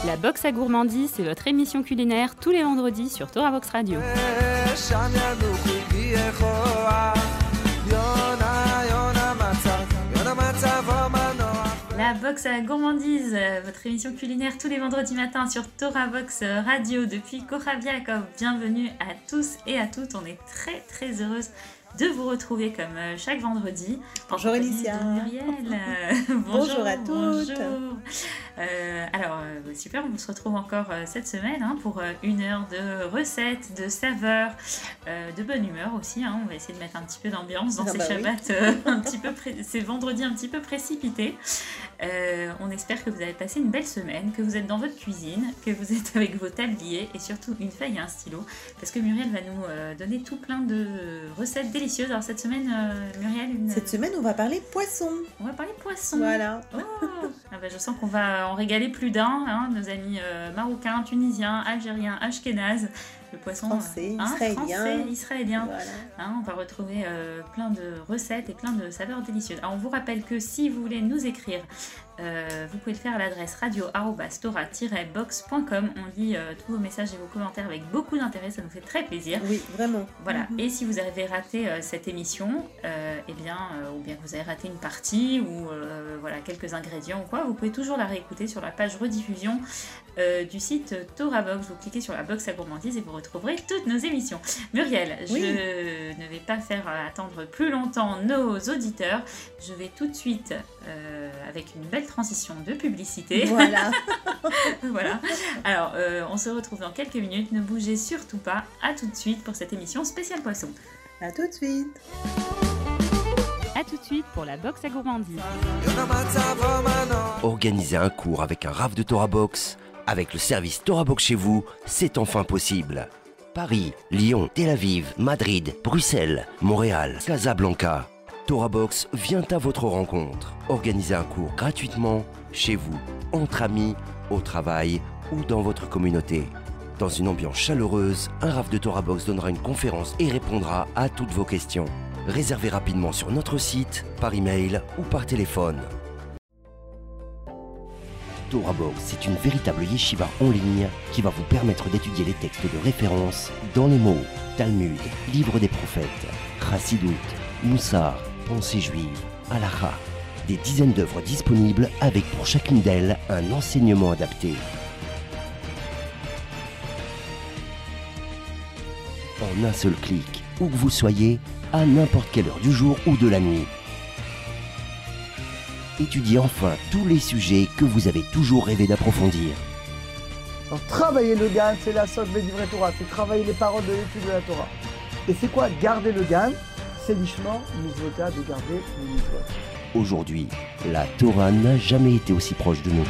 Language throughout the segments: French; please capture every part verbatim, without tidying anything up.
La Box à Gourmandise, c'est votre émission culinaire tous les vendredis sur Torah Box Radio. La Box à Gourmandise, votre émission culinaire tous les vendredis matins sur Torah Box Radio depuis Kochav Yaakov. Bienvenue à tous et à toutes, on est très très heureuse de vous retrouver comme chaque vendredi. Bonjour Alicia. Muriel. bonjour, bonjour à toutes. Bonjour. Euh, alors, euh, super, on se retrouve encore euh, cette semaine hein, pour euh, une heure de recettes, de saveurs, euh, de bonne humeur aussi. Hein. On va essayer de mettre un petit peu d'ambiance dans ah ces bah Shabbats, oui. euh, un petit peu pré- ces vendredis un petit peu précipités. Euh, on espère que vous avez passé une belle semaine, que vous êtes dans votre cuisine, que vous êtes avec vos tabliers et surtout une feuille et un stylo. Parce que Muriel va nous euh, donner tout plein de recettes délicieuses. Alors cette semaine, euh, Muriel une... Cette semaine, on va parler poisson. On va parler poisson. Voilà. Oh. Ah bah, je sens qu'on va en régaler plus d'un, hein, nos amis euh, marocains, tunisiens, algériens, ashkénazes, le poisson français, euh, hein, israélien. français, israélien. Voilà. Hein, on va retrouver euh, plein de recettes et plein de saveurs délicieuses. Alors on vous rappelle que si vous voulez nous écrire, euh, vous pouvez le faire à l'adresse radio arobase torah tiret box point com. On lit euh, tous vos messages et vos commentaires avec beaucoup d'intérêt, ça nous fait très plaisir. Oui, vraiment. Voilà. Mm-hmm. Et si vous avez raté euh, cette émission, euh, eh bien, euh, ou bien que vous avez raté une partie ou euh, voilà quelques ingrédients ou quoi, vous pouvez toujours la réécouter sur la page rediffusion euh, du site Torah Box. Vous cliquez sur la box à gourmandise et vous retrouverez toutes nos émissions. Muriel, oui. je ne vais pas faire attendre plus longtemps nos auditeurs. Je vais tout de suite euh, avec une belle transition de publicité. Voilà. Voilà. Alors, euh, on se retrouve dans quelques minutes. Ne bougez surtout pas. À tout de suite pour cette émission spéciale poisson. À tout de suite. À tout de suite pour la Box à Gourmandise. Organiser un cours avec un Rav de Torah Box, avec le service Torah Box chez vous, c'est enfin possible. Paris, Lyon, Tel Aviv, Madrid, Bruxelles, Montréal, Casablanca. Torah Box vient à votre rencontre. Organisez un cours gratuitement, chez vous, entre amis, au travail ou dans votre communauté. Dans une ambiance chaleureuse, un Rav de Torah Box donnera une conférence et répondra à toutes vos questions. Réservez rapidement sur notre site, par email ou par téléphone. Torah Box, c'est une véritable yeshiva en ligne qui va vous permettre d'étudier les textes de référence dans les mots Talmud, Livre des prophètes, Chassidut, Moussar, Pensée juive, Halakha. Des dizaines d'œuvres disponibles avec pour chacune d'elles un enseignement adapté. En un seul clic, où que vous soyez, à n'importe quelle heure du jour ou de la nuit. Étudiez enfin tous les sujets que vous avez toujours rêvé d'approfondir. Alors, travailler le Gan, c'est la sauce du vrai Torah, c'est travailler les paroles de l'étude de la Torah. Et c'est quoi garder le Gan? C'est l'ishma, mitzvota, de garder le mitzvot. Aujourd'hui, la Torah n'a jamais été aussi proche de nous.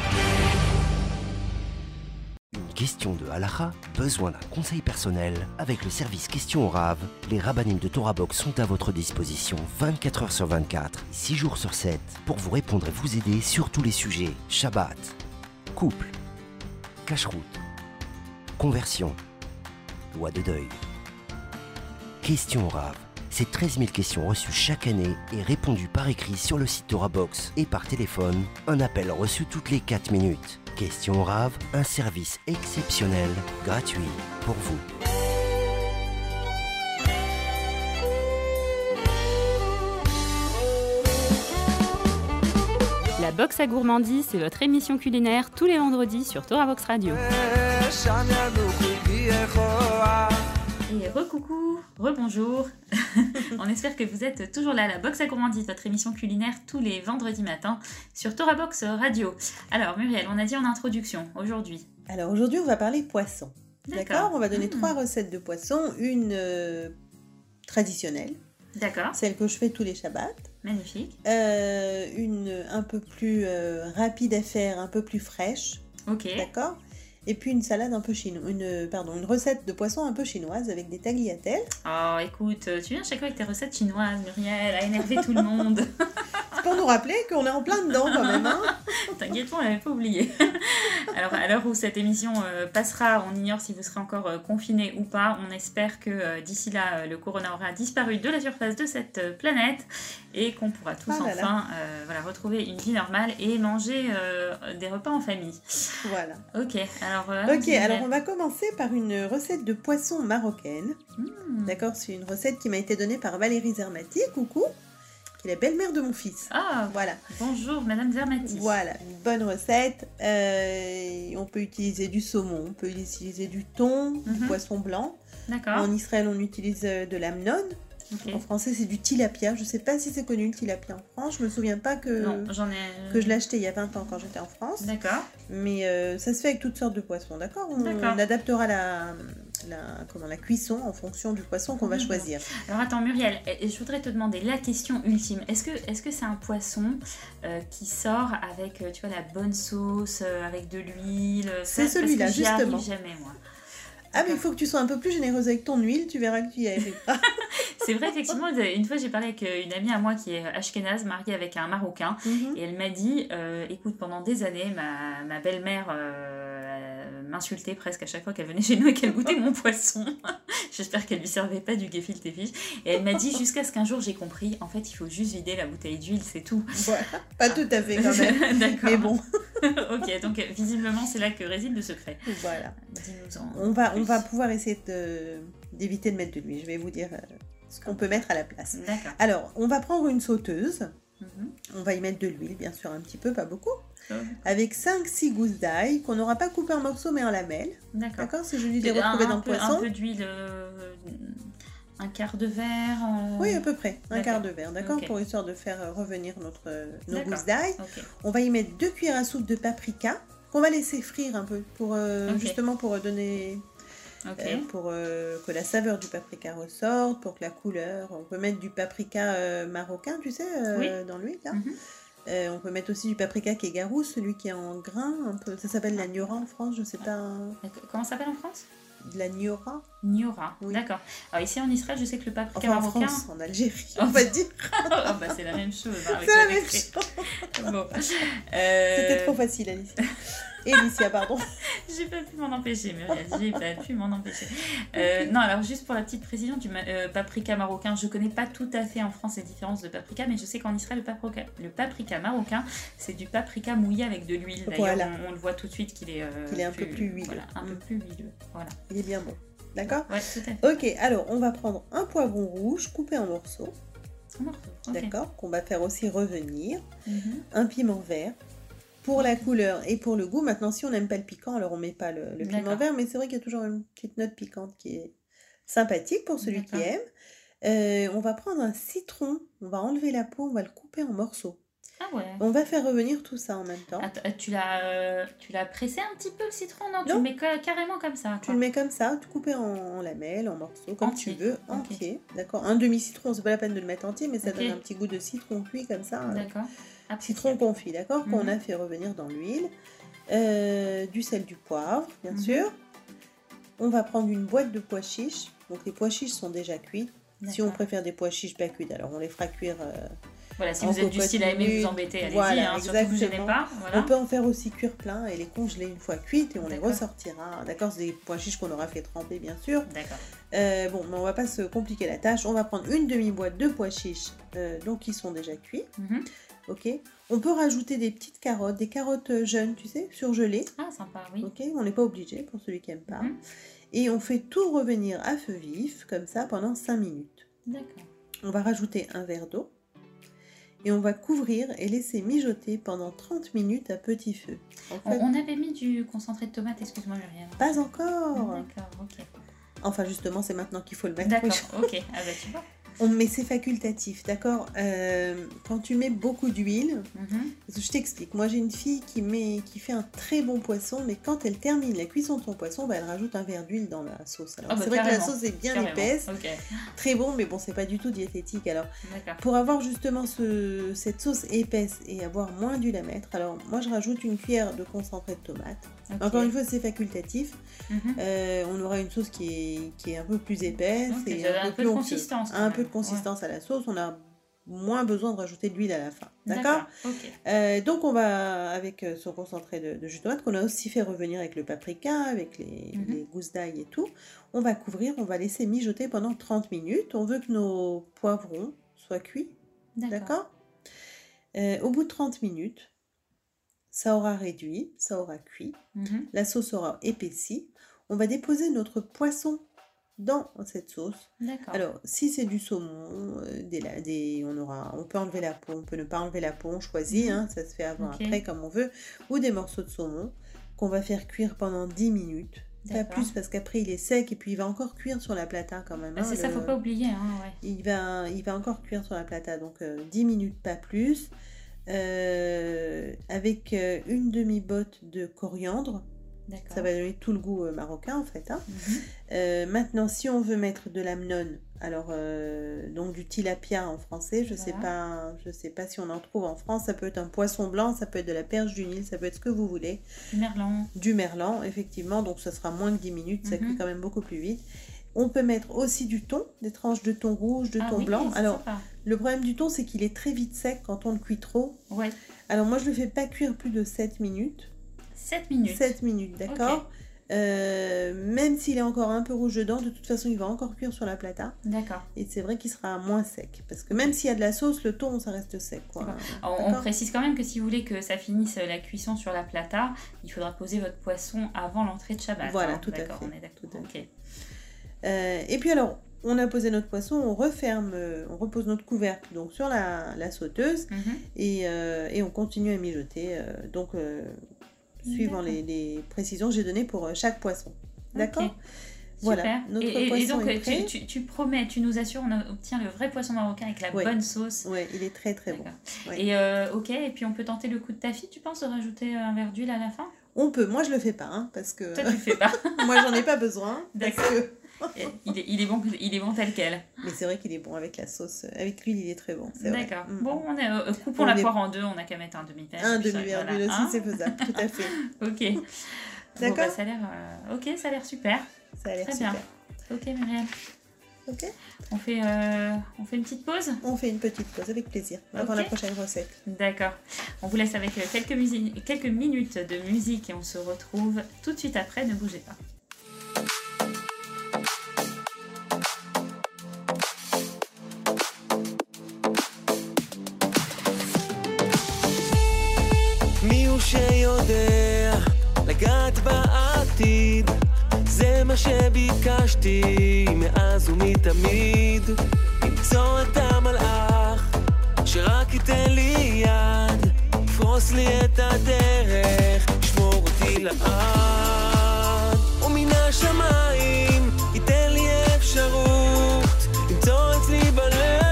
Une question de halakha, besoin d'un conseil personnel? Avec le service Question au Rav, les rabbanim de Torah Box sont à votre disposition vingt-quatre heures sur vingt-quatre, six jours sur sept, pour vous répondre et vous aider sur tous les sujets. Shabbat, couple, cacheroute, conversion, loi de deuil. Question au Rav. C'est treize mille questions reçues chaque année et répondues par écrit sur le site Torah Box et par téléphone. Un appel reçu toutes les quatre minutes. Question au Rav, un service exceptionnel, gratuit pour vous. La Box à Gourmandise, c'est votre émission culinaire tous les vendredis sur Torah Box Radio. Et recoucou, rebonjour. On espère que vous êtes toujours là, la Box à Gourmandise, votre émission culinaire tous les vendredis matins sur Torah Box Radio. Alors Muriel, on a dit en introduction, aujourd'hui. Alors aujourd'hui, on va parler poisson. D'accord. D'accord, on va donner mmh. trois recettes de poisson. Une euh, traditionnelle, D'accord, celle que je fais tous les Shabbats. magnifique. Euh, une un peu plus euh, rapide à faire, un peu plus fraîche. Ok, D'accord. Et puis une salade un peu chinoise, une, pardon, une recette de poisson un peu chinoise avec des tagliatelles. oh écoute, tu viens chaque fois avec tes recettes chinoises, Muriel, à énerver tout le monde. pour nous rappeler qu'on est en plein dedans quand même. Hein. T'inquiète pas, on l'avait pas oublié. Alors, à l'heure où cette émission euh, passera, on ignore si vous serez encore euh, confiné ou pas. On espère que euh, d'ici là, euh, le corona aura disparu de la surface de cette euh, planète et qu'on pourra tous Ah là là. enfin euh, voilà, retrouver une vie normale et manger euh, des repas en famille. Voilà. Ok, alors... euh, Ok, allons-y, alors Muriel. on va commencer par une recette de poisson marocaine. Mmh. D'accord, c'est une recette qui m'a été donnée par Valérie Zermati, coucou, qui est la belle-mère de mon fils. Ah, Voilà. bonjour Madame Zermati. Voilà, une bonne recette. Euh, on peut utiliser du saumon, on peut utiliser du thon, du Mhm. poisson blanc. D'accord. En Israël, on utilise euh, de l'amnon. Ok. En français, c'est du tilapia. Je sais pas si c'est connu le tilapia en France. Je me souviens pas que, Non, j'en ai... que je l'ai acheté il y a vingt ans quand j'étais en France. D'accord. Mais euh, ça se fait avec toutes sortes de poissons, d'accord on, D'accord. on adaptera la, la, comment, la cuisson en fonction du poisson qu'on va Mhm. choisir. Alors attends Muriel, eh, je voudrais te demander la question ultime. Est-ce que est-ce que c'est un poisson euh, qui sort avec euh, tu vois la bonne sauce, euh, avec de l'huile euh, C'est ça, celui-là, parce que j'y justement. arrive jamais moi. Ah, mais il faut que tu sois un peu plus généreuse avec ton huile, tu verras que tu y arriveras. C'est vrai effectivement, une fois j'ai parlé avec euh, une amie à moi qui est ashkénaze, mariée avec un Marocain, Mhm. et elle m'a dit, euh, écoute, pendant des années, ma, ma belle-mère euh, m'insultait presque à chaque fois qu'elle venait chez nous et qu'elle goûtait mon poisson. J'espère qu'elle lui servait pas du gefilte fish. Et elle m'a dit, jusqu'à ce qu'un jour j'ai compris, en fait il faut juste vider la bouteille d'huile, c'est tout. Voilà, pas tout à fait quand même. D'accord. Mais bon, Ok, donc visiblement c'est là que réside le secret. voilà. Dis-nous en On va, on plus. va pouvoir essayer de- d'éviter de mettre de l'huile. Je vais vous dire euh, ce qu'on peut mettre à la place. D'accord. Alors, on va prendre une sauteuse. Mhm. On va y mettre de l'huile, bien sûr, un petit peu, pas beaucoup. Oh, Avec cinq six gousses d'ail qu'on n'aura pas coupé en morceaux mais en lamelles. D'accord. D'accord, c'est joli de les Un- retrouver un dans le peu- poisson. Un peu d'huile, euh, un quart de verre. euh, Oui, à peu près, un D'accord. quart de verre, d'accord, Ok. pour histoire de faire euh, revenir notre, euh, nos D'accord. gousses d'ail. Ok. On va y mettre deux cuillères à soupe de paprika qu'on va laisser frire un peu pour euh, Ok. justement pour donner Ok. euh, pour euh, que la saveur du paprika ressorte, pour que la couleur. On peut mettre du paprika euh, marocain, tu sais, euh, Oui. dans l'huile là. Mhm. Euh, on peut mettre aussi du paprika qui est garou, celui qui est en grain, un peu. Ça s'appelle la gnora en France, je sais pas. D'accord. Comment ça s'appelle en France? De la gnora. Gnora. Oui. D'accord. Alors ici en Israël, je sais que le paprika Enfin en marocain. France, en Algérie, Oh. on va dire. Ah bah, c'est la même chose. hein, avec C'est la le même décret. chose. Bon. Euh, C'était trop facile, Alicia. Alicia, pardon. J'ai pas pu m'en empêcher, Muriel. J'ai pas pu m'en empêcher. Euh, non, alors juste pour la petite précision, du ma- euh, paprika marocain, je connais pas tout à fait en France les différences de paprika, mais je sais qu'en Israël, le paprika, le paprika marocain, c'est du paprika mouillé avec de l'huile. D'ailleurs, Voilà. on, on le voit tout de suite qu'il est, euh, Qu'il est un peu plus huileux. Voilà, un peu Mm. plus huileux. Voilà. Il est bien bon. D'accord. Ouais, tout à fait. Ok, alors on va prendre un poivron rouge coupé en morceaux, Un morceau. Ok. d'accord, qu'on va faire aussi revenir, Mhm. un piment vert. Pour la couleur et pour le goût, maintenant si on n'aime pas le piquant, alors on met pas le, le piment D'accord. vert, mais c'est vrai qu'il y a toujours une petite note piquante qui est sympathique pour celui qui D'accord. aime. Euh, on va prendre un citron, on va enlever la peau, on va le couper en morceaux. Ah ouais. On va faire revenir tout ça en même temps. Attends, euh, tu l'as euh, tu l'as pressé un petit peu le citron? Non, tu Non. le mets ca- carrément comme ça. Tu quoi. le mets comme ça, tout coupé en, en lamelles, en morceaux, comme Entier. tu veux, Ok. entier. D'accord. Un demi-citron, c'est pas la peine de le mettre entier, mais ça Ok. donne un petit goût de citron cuit comme ça. euh, D'accord. Citron confit, d'accord, qu'on Mhm. a fait revenir dans l'huile. Euh, du sel, du poivre, bien Mhm. sûr. On va prendre une boîte de pois chiches. Donc les pois chiches sont déjà cuits. Si on D'accord. préfère des pois chiches pas cuits, alors on les fera cuire. euh, Voilà, si en vous êtes du cocotte style à aimer minute. vous embêter, allez-y, Voilà, hein, surtout vous gênez exactement. pas. Voilà. On peut en faire aussi cuire plein et les congeler une fois cuites et on les D'accord. ressortira. D'accord, c'est des pois chiches qu'on aura fait tremper, bien sûr. D'accord. Euh, bon, mais on va pas se compliquer la tâche. On va prendre une demi-boîte de pois chiches, euh, donc qui sont déjà cuits. Mhm. Ok. On peut rajouter des petites carottes, des carottes euh, jeunes, tu sais, surgelées. Ah, sympa, oui. Ok. On n'est pas obligé pour celui qui aime pas. Mhm. Et on fait tout revenir à feu vif, comme ça, pendant cinq minutes. D'accord. On va rajouter un verre d'eau. Et on va couvrir et laisser mijoter pendant trente minutes à petit feu. En On, fait, on avait mis du concentré de tomate, excuse-moi, Muriel. pas encore. D'accord, ok. Enfin, justement, c'est maintenant qu'il faut le mettre. D'accord, Oui. ok. Ah bah tu vois. On met c'est facultatif, d'accord. Euh, Quand tu mets beaucoup d'huile, Mhm. parce que je t'explique. Moi, j'ai une fille qui met, qui fait un très bon poisson, mais quand elle termine la cuisson de son poisson, bah, elle rajoute un verre d'huile dans la sauce. Alors, Ah bah, c'est vrai que la carrément, sauce est bien Carrément. épaisse, Ok, très bon, mais bon, c'est pas du tout diététique. Alors, d'accord. pour avoir justement ce, cette sauce épaisse et avoir moins d'huile à mettre, alors moi, je rajoute une cuillère de concentré de tomate. Ok. Encore une fois, c'est facultatif. Mhm. Euh, on aura une sauce qui est, qui est un peu plus épaisse Ok, et j'avais un, un peu peu de plus onctueuse. consistance, quand Un même. peu de consistance à la sauce. On a moins besoin de rajouter de l'huile à la fin. D'accord, okay. euh, Donc on va, avec son concentré de, de jus de tomate, qu'on a aussi fait revenir avec le paprika, avec les, mm-hmm. les gousses d'ail et tout, on va couvrir, on va laisser mijoter pendant trente minutes. On veut que nos poivrons soient cuits. D'accord, D'accord euh, Au bout de trente minutes, ça aura réduit, ça aura cuit, mm-hmm. la sauce aura épaissi. On va déposer notre poisson dans cette sauce. D'accord. Alors, si c'est du saumon, euh, des, des, on, aura, on peut enlever la peau, on peut ne pas enlever la peau, on choisit, mmh. hein, ça se fait avant, okay. après, comme on veut, ou des morceaux de saumon qu'on va faire cuire pendant dix minutes. D'accord. Pas plus, parce qu'après, il est sec et puis il va encore cuire sur la plata quand même. Bah, c'est hein, ça, le... faut pas oublier. Hein, ouais. il, va, il va encore cuire sur la plata, donc euh, dix minutes, pas plus. Euh, avec euh, une demi-botte de coriandre. D'accord. Ça va donner tout le goût euh, marocain en fait. Hein. Mm-hmm. Euh, maintenant, si on veut mettre de l'amnone, alors euh, donc du tilapia en français, je voilà. sais pas, je sais pas si on en trouve en France. Ça peut être un poisson blanc, ça peut être de la perche du Nil, ça peut être ce que vous voulez. Du merlan. Du merlan, effectivement. Donc ça sera moins que dix minutes, ça mm-hmm. cuit quand même beaucoup plus vite. On peut mettre aussi du thon, des tranches de thon rouge, de ah, thon oui, blanc. Alors sympa. Le problème du thon, c'est qu'il est très vite sec quand on le cuit trop. Ouais. Alors moi, je le fais pas cuire plus de sept minutes. sept minutes. sept minutes, d'accord. Okay. Euh, même s'il est encore un peu rouge dedans, de toute façon, il va encore cuire sur la plata. D'accord. Et c'est vrai qu'il sera moins sec. Parce que même s'il y a de la sauce, le thon, ça reste sec. Quoi. On, on précise quand même que si vous voulez que ça finisse la cuisson sur la plata, il faudra poser votre poisson avant l'entrée de Shabbat. Voilà, hein. tout, à fait. On est d'accord. tout à fait. Okay. Euh, et puis alors, on a posé notre poisson, on referme, on repose notre couvercle donc sur la, la sauteuse mm-hmm. et, euh, et on continue à mijoter. Euh, donc, euh, suivant les, les précisions que j'ai données pour chaque poisson. D'accord ? Okay. Voilà, super. notre et, poisson et donc, est prêt. Tu, tu, tu promets, tu nous assures, on obtient le vrai poisson marocain avec la ouais. bonne sauce. Oui, il est très très bon. Ouais. Et euh, ok, et puis on peut tenter le coup de ta fille, tu penses, de rajouter un verre d'huile à la fin ? On peut, moi je le fais pas, hein, parce que... Toi tu le fais pas. Moi j'en ai pas besoin. D'accord. Parce que... il, est, il, est bon, il est bon tel quel. Mais c'est vrai qu'il est bon avec la sauce, avec l'huile il est très bon. D'accord. Vrai. Bon, on est, euh, coupons on la est... poire en deux, on n'a qu'à mettre un demi-verre. Un demi-verre d'huile voilà. aussi, hein c'est faisable, tout à fait. Ok. D'accord. Bon, bah, ça a l'air, euh... ok, ça a l'air super. Ça a l'air très super. Bien. Ok Muriel. Ok. On fait, euh, on fait une petite pause ? On fait une petite pause avec plaisir, avant okay. la prochaine recette. D'accord. On vous laisse avec quelques, musi- quelques minutes de musique et on se retrouve tout de suite après, ne bougez pas. שיודע לגעת בעתיד זה מה שביקשתי מאז ומתמיד למצוא את המלאך שרק ייתן לי יד יפרוס לי את הדרך ישמור אותי לעד ומן השמיים ייתן לי אפשרות למצוא אצלי בלב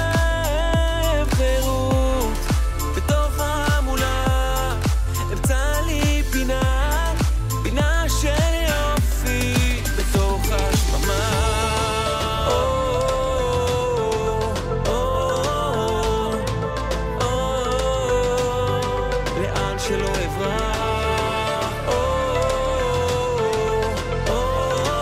חירות בתוך ההמולה אמצא לי פינה פינה של יופי בתוך השממה לאן שלא אברח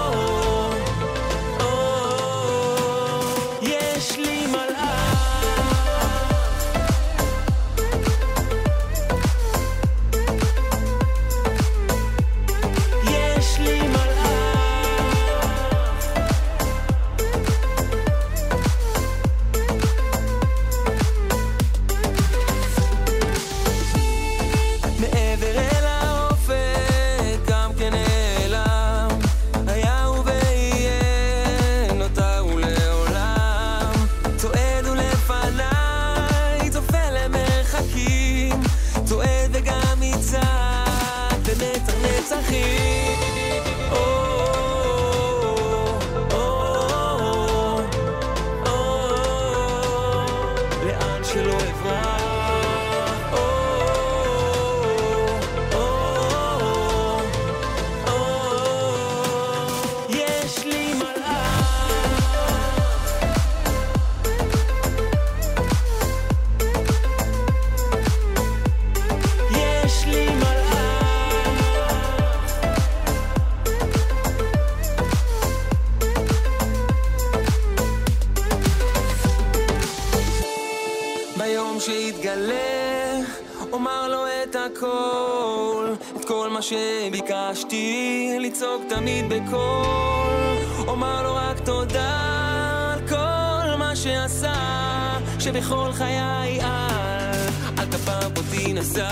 שיתגלה, אומר לו את הכל, את כל מה שביקשתי, לצעוק תמיד בקול, אומר לו רק תודה על כל מה שעשה, שבכל חיי על, על כפיו אותי נשא.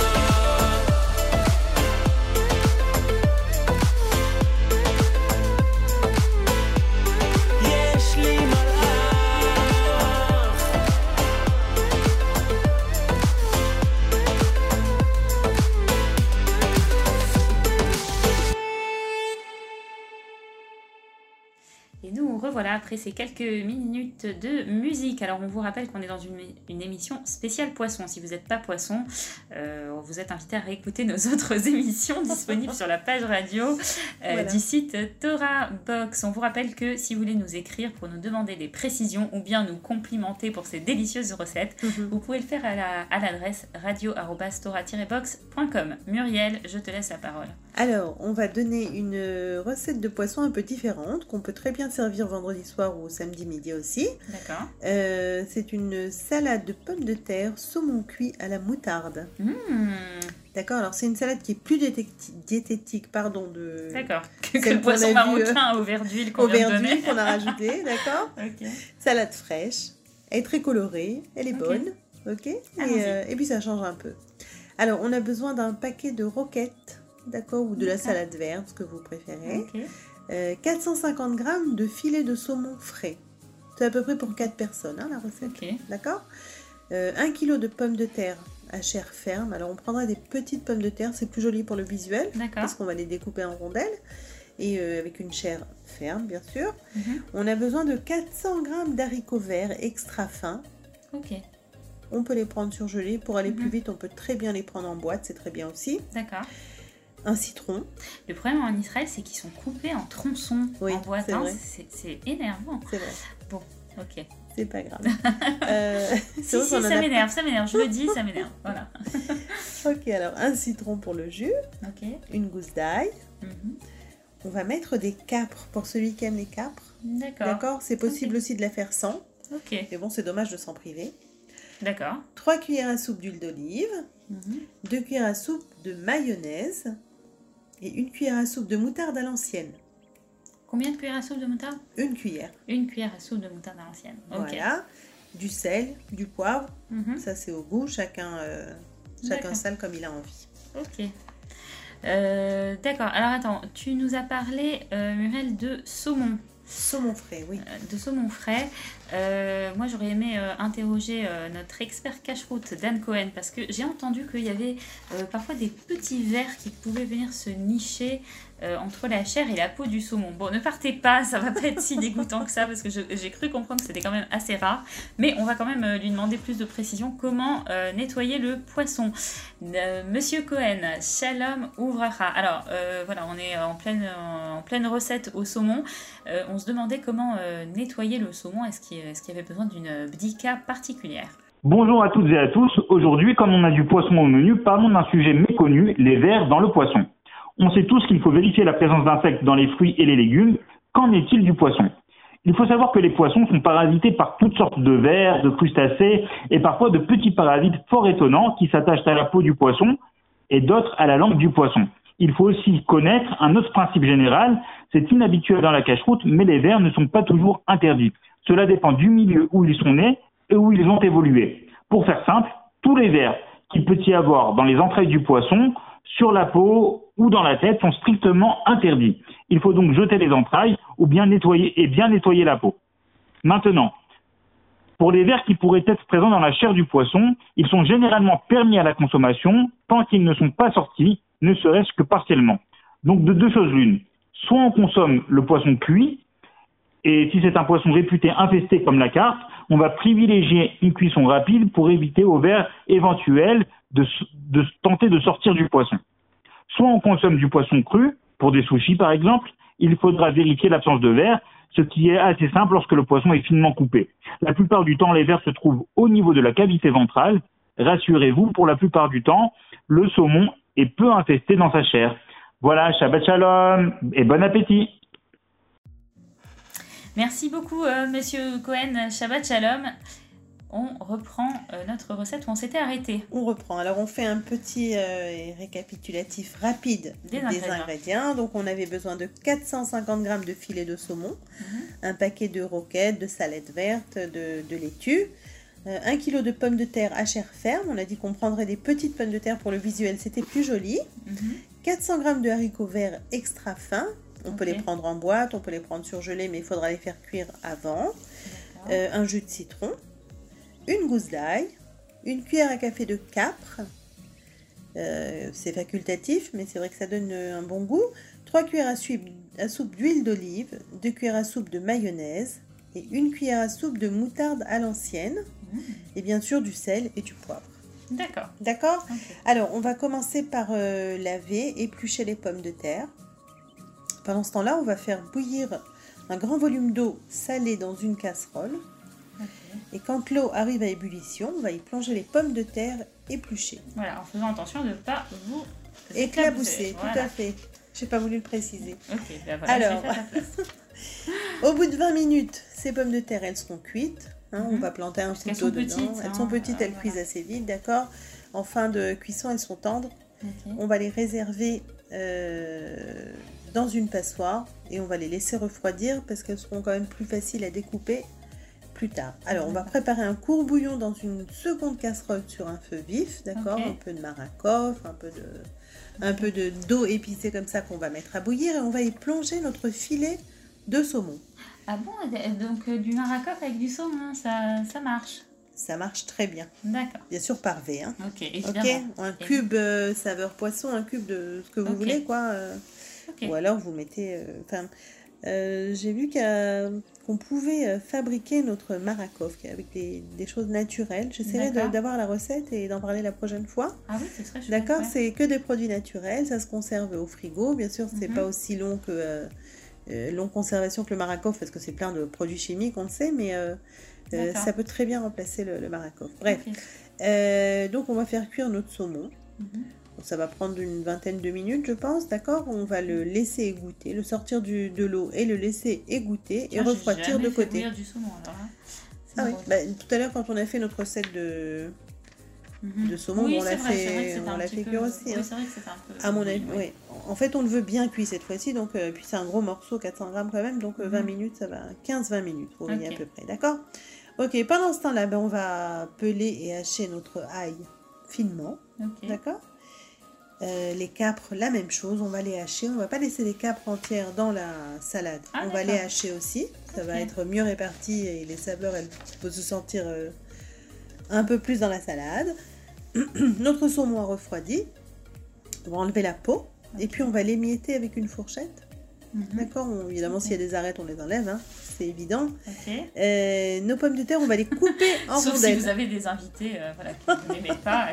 Revoilà après ces quelques minutes de musique. Alors on vous rappelle qu'on est dans une, une émission spéciale poisson. Si vous n'êtes pas poisson, euh, vous êtes invité à réécouter nos autres émissions disponibles sur la page radio euh, voilà. du site Torah Box. On vous rappelle que si vous voulez nous écrire pour nous demander des précisions ou bien nous complimenter pour ces délicieuses recettes, mm-hmm. vous pouvez le faire à, la, à l'adresse radio arobase torah tiret box point com. Muriel, je te laisse la parole. Alors, on va donner une recette de poisson un peu différente qu'on peut très bien servir vendredi soir ou samedi midi aussi. D'accord. Euh, c'est une salade de pommes de terre saumon cuit à la moutarde. Mmh. D'accord. Alors c'est une salade qui est plus diététique, diététique pardon, de. D'accord. Que, que le poisson marocain au verre d'huile qu'on au vient de verre donner. d'huile qu'on a rajouté, d'accord. Ok. Salade fraîche. Elle est très colorée. Elle est okay. bonne. Ok. Et, euh, et puis ça change un peu. Alors on a besoin d'un paquet de roquettes, d'accord, ou de la salade verte, ce que vous préférez. Ok. Euh, quatre cent cinquante grammes de filet de saumon frais. C'est à peu près pour quatre personnes, hein, la recette. Okay. D'accord. euh, un kilo de pommes de terre à chair ferme. Alors, on prendra des petites pommes de terre. C'est plus joli pour le visuel. D'accord. Parce qu'on va les découper en rondelles. Et euh, avec une chair ferme, bien sûr. Mm-hmm. On a besoin de quatre cents grammes d'haricots verts extra fins. Ok. On peut les prendre surgelés. Pour aller mm-hmm. plus vite, on peut très bien les prendre en boîte. C'est très bien aussi. D'accord. Un citron. Le problème en Israël, c'est qu'ils sont coupés en tronçons, oui, en boîte. C'est, hein, vrai. c'est, c'est énervant. C'est vrai. Bon, ok. C'est pas grave. euh, si, si, ça m'énerve, a... ça m'énerve. Je le dis, ça m'énerve. Voilà. Ok, alors un citron pour le jus. Ok. Une gousse d'ail. Mm-hmm. On va mettre des capres pour celui qui aime les capres. D'accord. D'accord. C'est possible okay. aussi de la faire sans. Ok. Mais bon, c'est dommage de s'en priver. D'accord. trois cuillères à soupe d'huile d'olive. Mm-hmm. deux cuillères à soupe de mayonnaise. Et une cuillère à soupe de moutarde à l'ancienne. Combien de cuillères à soupe de moutarde ? Une cuillère. Une cuillère à soupe de moutarde à l'ancienne. Okay. Voilà. Du sel, du poivre. Mm-hmm. Ça, c'est au goût. Chacun, euh, chacun sale comme il a envie. Ok. Euh, d'accord. Alors, attends. Tu nous as parlé, euh, Muriel, de saumon. Saumon frais, oui. Euh, de saumon frais. Euh, moi, j'aurais aimé euh, interroger euh, notre expert cache-route, Dan Cohen, parce que j'ai entendu qu'il y avait euh, parfois des petits vers qui pouvaient venir se nicher euh, entre la chair et la peau du saumon. Bon, ne partez pas, ça va pas être si dégoûtant que ça, parce que je, j'ai cru comprendre que c'était quand même assez rare, mais on va quand même euh, lui demander plus de précision. Comment euh, nettoyer le poisson ? euh, Monsieur Cohen, Shalom Uvracha. Alors, euh, voilà, on est en pleine, en pleine recette au saumon. Euh, on se demandait comment euh, nettoyer le saumon. Est-ce qu'il, est-ce qu'il y avait besoin d'une bdika particulière ? Bonjour à toutes et à tous. Aujourd'hui, comme on a du poisson au menu, parlons d'un sujet méconnu, les vers dans le poisson. On sait tous qu'il faut vérifier la présence d'insectes dans les fruits et les légumes. Qu'en est-il du poisson ? Il faut savoir que les poissons sont parasités par toutes sortes de vers, de crustacés et parfois de petits parasites fort étonnants qui s'attachent à la peau du poisson et d'autres à la langue du poisson. Il faut aussi connaître un autre principe général, c'est inhabituel dans la cache-route, mais les vers ne sont pas toujours interdits. Cela dépend du milieu où ils sont nés et où ils ont évolué. Pour faire simple, tous les vers qu'il peut y avoir dans les entrailles du poisson, sur la peau ou dans la tête sont strictement interdits. Il faut donc jeter les entrailles ou bien nettoyer et bien nettoyer la peau. Maintenant, pour les vers qui pourraient être présents dans la chair du poisson, ils sont généralement permis à la consommation tant qu'ils ne sont pas sortis, ne serait-ce que partiellement. Donc de deux choses l'une, soit on consomme le poisson cuit, et si c'est un poisson réputé infesté comme la carpe, on va privilégier une cuisson rapide pour éviter aux vers éventuels de, de tenter de sortir du poisson. Soit on consomme du poisson cru, pour des sushis par exemple, il faudra vérifier l'absence de vers, ce qui est assez simple lorsque le poisson est finement coupé. La plupart du temps, les vers se trouvent au niveau de la cavité ventrale. Rassurez-vous, pour la plupart du temps, le saumon est peu infesté dans sa chair. Voilà, Shabbat Shalom et bon appétit. Merci beaucoup, euh, Monsieur Cohen. Shabbat Shalom. on reprend euh, notre recette où on s'était arrêté. On reprend. Alors, on fait un petit euh, récapitulatif rapide Des des, ingrédients. ingrédients. Donc, on avait besoin de quatre cent cinquante grammes de filet de saumon, Mhm. un paquet de roquettes, de salettes vertes, de, de laitue, euh, un kilo de pommes de terre à chair ferme. On a dit qu'on prendrait des petites pommes de terre pour le visuel, c'était plus joli. Mhm. quatre cents grammes de haricots verts extra fins. On peut Ok. les prendre en boîte, on peut les prendre surgelés, mais il faudra les faire cuire avant. D'accord. Euh, un jus de citron, une gousse d'ail, une cuillère à café de capre. Euh, c'est facultatif, mais c'est vrai que ça donne euh, un bon goût. trois cuillères à soupe, à soupe d'huile d'olive, deux cuillères à soupe de mayonnaise et une cuillère à soupe de moutarde à l'ancienne. Mhm. Et bien sûr du sel et du poivre. D'accord. D'accord? Ok. Alors, on va commencer par euh, laver, éplucher les pommes de terre. Pendant ce temps-là, on va faire bouillir un grand volume d'eau salée dans une casserole. Ok. Et quand l'eau arrive à ébullition, on va y plonger les pommes de terre épluchées. Voilà, en faisant attention de ne pas vous Éclabousser, tout Voilà. à fait. J'ai pas voulu le préciser. Ok, ben voilà, Alors. je vais faire ta place. Au bout de vingt minutes, ces pommes de terre, elles seront cuites. Hein, On Mhm. va planter un Parce qu'elles couteau sont dedans. petites, Elles hein, sont petites, elles voilà. cuisent assez vite, d'accord? En fin de cuisson, elles sont tendres. Ok. On va les réserver euh, dans une passoire et on va les laisser refroidir parce qu'elles seront quand même plus faciles à découper plus tard. Alors, on va préparer un court bouillon dans une seconde casserole sur un feu vif, d'accord? Ok. Un peu de maracof, un peu de, un peu de d'eau épicée comme ça qu'on va mettre à bouillir et on va y plonger notre filet de saumon. Ah bon, donc euh, du maracof avec du saumon, ça, ça marche. Ça marche très bien. D'accord. Bien sûr par V, hein. Ok, Ok, évidemment. un cube euh, saveur poisson, un cube de ce que vous Ok. voulez, quoi. euh. Ok. Ou alors vous mettez. euh, Enfin, euh, j'ai vu qu'à- qu'on pouvait euh, fabriquer notre maracof avec des, des choses naturelles. J'essaierai de- D'accord. d'avoir la recette et d'en parler la prochaine fois. Ah oui, c'est très chouette. D'accord, ouais. c'est que des produits naturels, ça se conserve au frigo. Bien sûr, c'est Mhm. pas aussi long que euh, euh, longue conservation que le maracof parce que c'est plein de produits chimiques, on le sait, mais euh, euh, D'accord. ça peut très bien remplacer le, le maracof. Bref, Ok. euh, donc on va faire cuire notre saumon. Mhm. Donc, ça va prendre une vingtaine de minutes, je pense, d'accord? On va le laisser égoutter, le sortir du, de l'eau et le laisser égoutter et Tiens, j'ai refroidir jamais de fait côté. bouillir du saumon, alors, hein. C'est Ah oui, drôle. bah, tout à l'heure quand on a fait notre recette de, Mhm. de saumon, Oui, on l'a c'est vrai, fait- c'est vrai que c'était on un l'a petit fait peu- cuire aussi, Oui, hein. c'est vrai que c'était un peu. à mon avis, oui, oui. En fait, on le veut bien cuit cette fois-ci, donc euh, puis c'est un gros morceau, quatre cents grammes quand même, donc euh, vingt Mhm. minutes, ça va, quinze vingt minutes, vous voyez Ok. à peu près, d'accord? Ok, pendant ce temps-là, ben, on va peler et hacher notre ail finement, Ok. d'accord? Euh, les capres, la même chose, on va les hacher. On va pas laisser les capres entières dans la salade. Ah, on va d'accord. les hacher aussi. Ça va Ok. être mieux réparti et les saveurs, elles peuvent se sentir euh, un peu plus dans la salade. Notre saumon a refroidi. On va enlever la peau et puis on va l'émietter avec une fourchette. Mhm. D'accord? On- Évidemment, Ok. s'il y a des arêtes, on les enlève. Hein. C'est évident. Ok. Euh, nos pommes de terre, on va les couper en Sauf si rondelles. vous avez des invités euh, voilà, que vous n'aimez pas. et-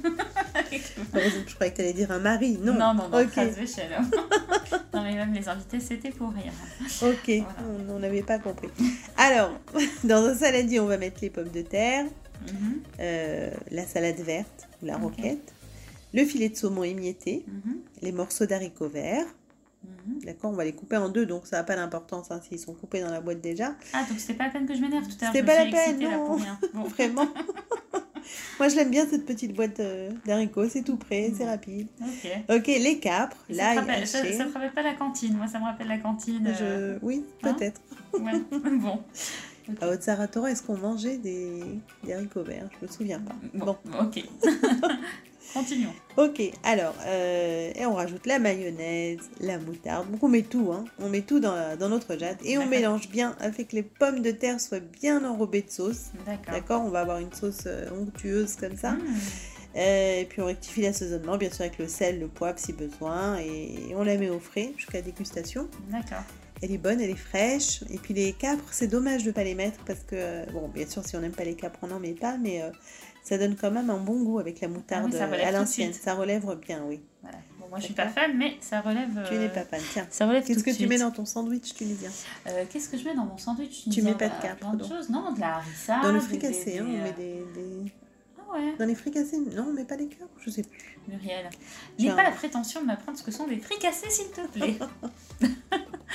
Je croyais que tu allais dire un mari. Non, non, non, non, Ok. phrase d'échelle. Non, mais même les invités, c'était pour rire. Ok, Voilà. on n'avait pas compris. Alors, dans un saladier, on va mettre les pommes de terre, Mhm, euh, la salade verte ou la Ok. roquette, le filet de saumon émietté, mhm, les morceaux d'haricots verts. mhm. D'accord, on va les couper en deux, donc ça n'a pas d'importance hein, s'ils sont coupés dans la boîte déjà. Ah, donc c'était pas la peine que je m'énerve tout à l'heure. C'était je me pas suis la peine, excitée, là, non. pour rien. Bon. Vraiment. Moi, je l'aime bien cette petite boîte euh, d'haricots, c'est tout prêt, c'est Bon. rapide. Ok. Ok, les capres, Et ça, te l'ail rappelle, ça, haché. ça te rappelle pas la cantine. Moi, ça me rappelle la cantine. euh, Je... Oui, hein peut-être. Ouais. Bon. Ok. À Haute-Saratora, est-ce qu'on mangeait des... des haricots verts? Je me souviens pas. Bon, ok. Continuons. Ok, alors, euh, et on rajoute la mayonnaise, la moutarde, donc on met tout, hein. On met tout dans, la- dans notre jatte et on D'accord. mélange bien afin que les pommes de terre soient bien enrobées de sauce. D'accord. D'accord, on va avoir une sauce euh, onctueuse comme ça. Mmh. Euh, et puis on rectifie l'assaisonnement, bien sûr avec le sel, le poivre si besoin, et on la met au frais jusqu'à dégustation. D'accord. Elle est bonne, elle est fraîche. Et puis les capres, c'est dommage de ne pas les mettre parce que, bon, bien sûr, si on n'aime pas les capres, on n'en met pas, mais euh, ça donne quand même un bon goût avec la moutarde Ah oui, ça euh, relève à tout de l'ancienne. suite. Ça relève bien, oui. Voilà. Bon, moi, je suis pas fan, mais ça relève. Tu euh, n'es pas fan, tiens. Ça relève Qu'est-ce tout que de tu mets suite. dans ton sandwich tunisien? Euh, Qu'est-ce que je mets dans mon sandwich Tu tunisien mets pas de Bah, capre, Plein de donc. choses. Non, de la harissa. Dans le des- fricassé, des- hein, des, on met euh, des, des- Ah ouais, Dans les fricassés, non, on met pas des capres, je sais plus. Muriel. J'ai N'aie un- pas la prétention de m'apprendre ce que sont des fricassés, s'il te plaît.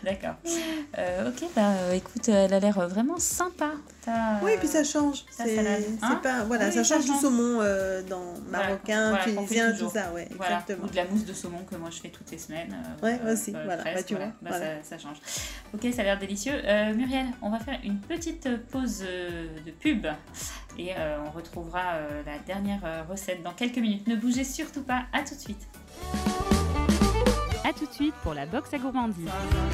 D'accord. Euh, ok, bah euh, écoute, elle a l'air vraiment sympa. T'as, Oui, puis ça change. ça, C'est ça l'a- c'est hein pas, voilà, Oui, ça ça change du change. saumon euh, dans marocain, voilà, qu'on fait tunisien, tout toujours. ça, ouais, Voilà, exactement. ou de la mousse de saumon que moi je fais toutes les semaines. euh, Ouais, euh, aussi, euh, voilà, presque, bah, tu voilà. vois, Bah, voilà. Ça, ça change. Ok, ça a l'air délicieux. Euh, Muriel, on va faire une petite pause euh, de pub et euh, on retrouvera euh, la dernière euh, recette dans quelques minutes. Ne bougez surtout pas, à tout de suite. A tout de suite pour la box à gourmandise.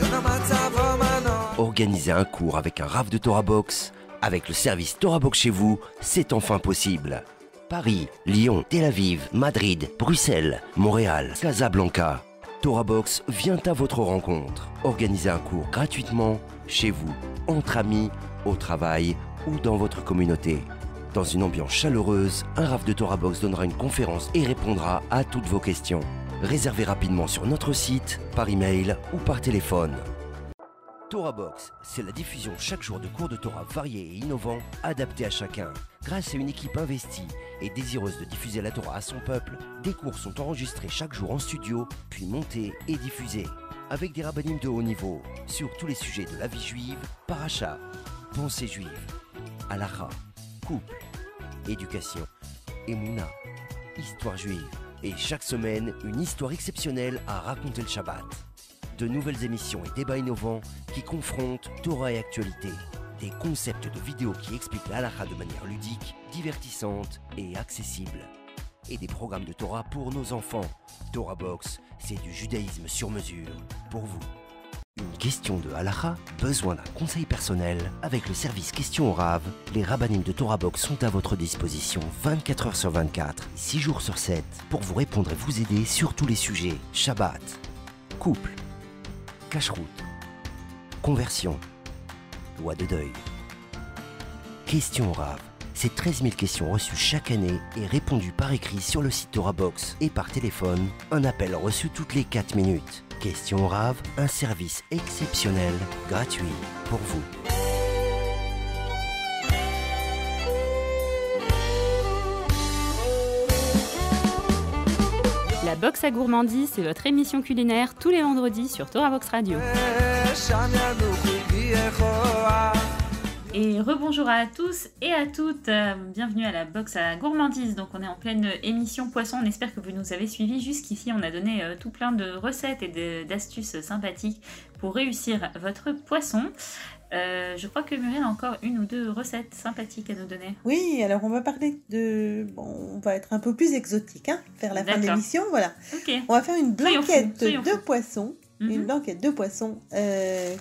Organiser un cours avec un Rav de Torah Box, avec le service Torah Box chez vous, c'est enfin possible. Paris, Lyon, Tel Aviv, Madrid, Bruxelles, Montréal, Casablanca. Torah Box vient à votre rencontre. Organisez un cours gratuitement, chez vous, entre amis, au travail ou dans votre communauté. Dans une ambiance chaleureuse, un Rav de Torah Box donnera une conférence et répondra à toutes vos questions. Réservez rapidement sur notre site, par email ou par téléphone. Torah Box, c'est la diffusion chaque jour de cours de Torah variés et innovants, adaptés à chacun. Grâce à une équipe investie et désireuse de diffuser la Torah à son peuple, des cours sont enregistrés chaque jour en studio, puis montés et diffusés. Avec des rabbinim de haut niveau, sur tous les sujets de la vie juive, paracha, pensée juive, halakha, couple, éducation, émouna, histoire juive. Et chaque semaine, une histoire exceptionnelle à raconter le Shabbat. De nouvelles émissions et débats innovants qui confrontent Torah et actualité. Des concepts de vidéos qui expliquent la halakha de manière ludique, divertissante et accessible. Et des programmes de Torah pour nos enfants. Torah Box, c'est du judaïsme sur mesure pour vous. Une question de halakha, besoin d'un conseil personnel? Avec le service Question au Rav, les rabbinim de Torah Box sont à votre disposition vingt-quatre heures sur vingt-quatre, six jours sur sept, pour vous répondre et vous aider sur tous les sujets. Shabbat, couple, cacheroute, conversion, loi de deuil. Question au Rav, c'est treize mille questions reçues chaque année et répondues par écrit sur le site Torah Box et par téléphone, un appel reçu toutes les quatre minutes. Question au Rav, un service exceptionnel, gratuit pour vous. La box à gourmandise, c'est votre émission culinaire tous les vendredis sur Torah Box Radio. Et rebonjour à tous et à toutes, euh, bienvenue à la box à gourmandise. Donc on est en pleine émission poisson, on espère que vous nous avez suivis jusqu'ici. On a donné euh, tout plein de recettes et de- d'astuces sympathiques pour réussir votre poisson. Euh, je crois que Muriel a encore une ou deux recettes sympathiques à nous donner. Oui, alors on va parler de... Bon, on va être un peu plus exotique, hein, vers la fin de D'accord. l'émission, voilà. Ok. On va faire une Soyons blanquette fous, soyons de fous. poisson, Mhm. une blanquette de poisson, euh,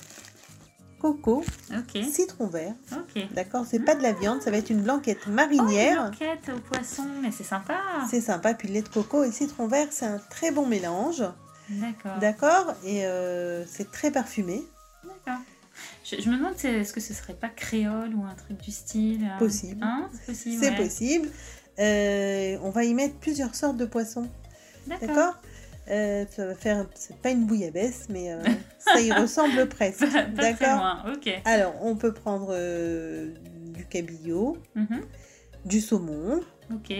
coco, Ok. citron vert, Ok. d'accord? C'est pas de la viande, ça va être une blanquette Oh, une marinière. blanquette au poisson, mais c'est sympa. C'est sympa, puis le lait de coco et citron vert, c'est un très bon mélange, D'accord. d'accord? Et euh, c'est très parfumé, D'accord. Je, je me demande c'est- est-ce que ce serait pas créole ou un truc du style. euh, Possible. Hein, c'est possible. c'est ouais. possible. Euh, on va y mettre plusieurs sortes de poissons, D'accord. d'accord? Euh, ça va faire, c'est pas une bouillabaisse, mais euh, ça y ressemble presque, Pas très d'accord? loin. Ok. Alors, on peut prendre euh, du cabillaud, Mhm. du saumon, Ok.